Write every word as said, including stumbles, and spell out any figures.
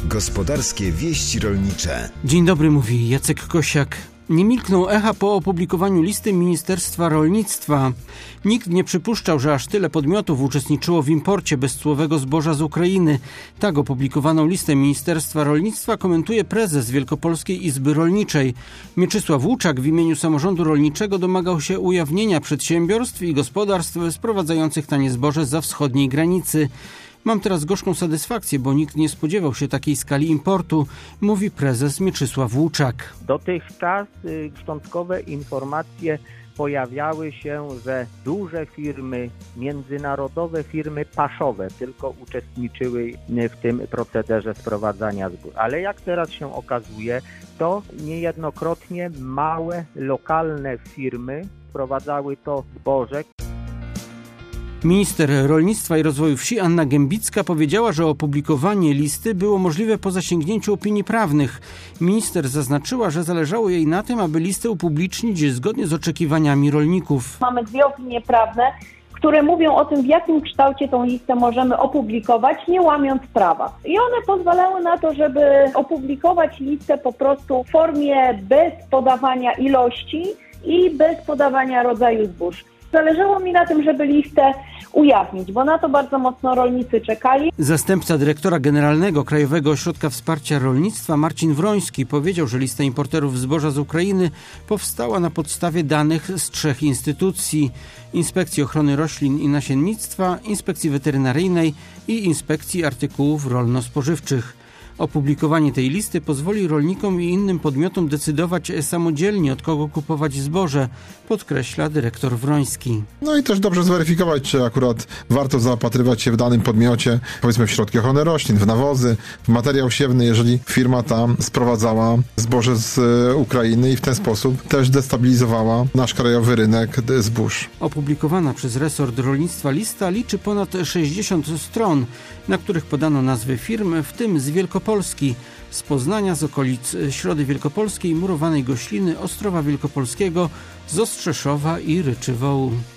Gospodarskie wieści rolnicze. Dzień dobry, mówi Jacek Kosiak. Nie milkną echa po opublikowaniu listy Ministerstwa Rolnictwa. Nikt nie przypuszczał, że aż tyle podmiotów uczestniczyło w imporcie bezcłowego zboża z Ukrainy. Tak opublikowaną listę Ministerstwa Rolnictwa komentuje prezes Wielkopolskiej Izby Rolniczej. Mieczysław Łuczak w imieniu samorządu rolniczego domagał się ujawnienia przedsiębiorstw i gospodarstw sprowadzających tanie zboże zza wschodniej granicy. Mam teraz gorzką satysfakcję, bo nikt nie spodziewał się takiej skali importu, mówi prezes Mieczysław Łuczak. Dotychczas y, szczątkowe informacje pojawiały się, że duże firmy, międzynarodowe firmy paszowe tylko uczestniczyły w tym procederze sprowadzania zbóż. Ale jak teraz się okazuje, to niejednokrotnie małe, lokalne firmy sprowadzały to zboże. Minister Rolnictwa i Rozwoju Wsi Anna Gębicka powiedziała, że opublikowanie listy było możliwe po zasięgnięciu opinii prawnych. Minister zaznaczyła, że zależało jej na tym, aby listę upublicznić zgodnie z oczekiwaniami rolników. Mamy dwie opinie prawne, które mówią o tym, w jakim kształcie tą listę możemy opublikować, nie łamiąc prawa. I one pozwalały na to, żeby opublikować listę po prostu w formie bez podawania ilości i bez podawania rodzaju zbóż. Zależało mi na tym, żeby listę ujawnić, bo na to bardzo mocno rolnicy czekali. Zastępca dyrektora generalnego Krajowego Ośrodka Wsparcia Rolnictwa Marcin Wroński powiedział, że lista importerów zboża z Ukrainy powstała na podstawie danych z trzech instytucji: Inspekcji Ochrony Roślin i Nasiennictwa, Inspekcji Weterynaryjnej i Inspekcji Artykułów Rolno-Spożywczych. Opublikowanie tej listy pozwoli rolnikom i innym podmiotom decydować samodzielnie, od kogo kupować zboże, podkreśla dyrektor Wroński. No i też dobrze zweryfikować, czy akurat warto zaopatrywać się w danym podmiocie, powiedzmy w środki ochrony roślin, w nawozy, w materiał siewny, jeżeli firma tam sprowadzała zboże z Ukrainy i w ten sposób też destabilizowała nasz krajowy rynek zbóż. Opublikowana przez resort rolnictwa lista liczy ponad sześćdziesiąt stron, na których podano nazwy firm, w tym z Wielkopolski, z Poznania, z okolic Środy Wielkopolskiej, Murowanej Gośliny, Ostrowa Wielkopolskiego, z Ostrzeszowa i Ryczy Wołu.